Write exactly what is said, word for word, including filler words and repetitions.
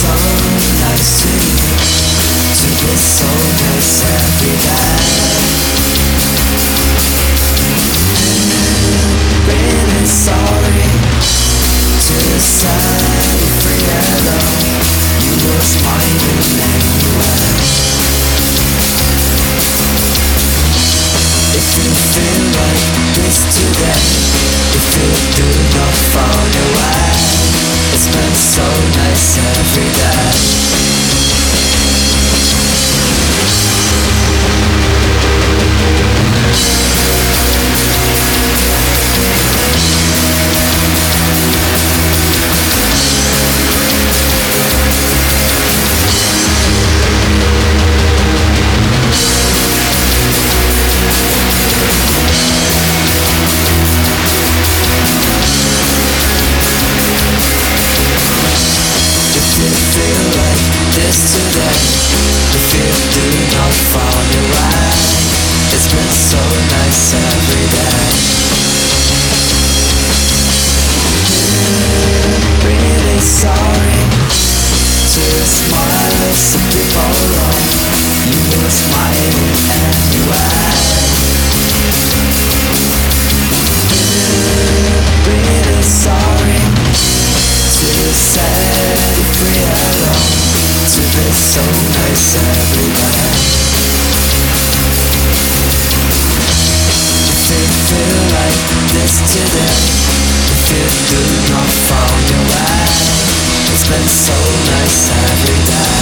so nice to you, to be so nice every day. Really sorry to set you free alone. You were smiling anyway. If you feel like this today, if you do not find a way, it's been so nice every day. Today, if you do not find your way, it's been so nice every day. Really sorry to smile at some people wrong. You were smiling anyway. Really sorry to set you free alone, to be so nice every day. If you feel like this today, if you do not find your way, it's been so nice every day.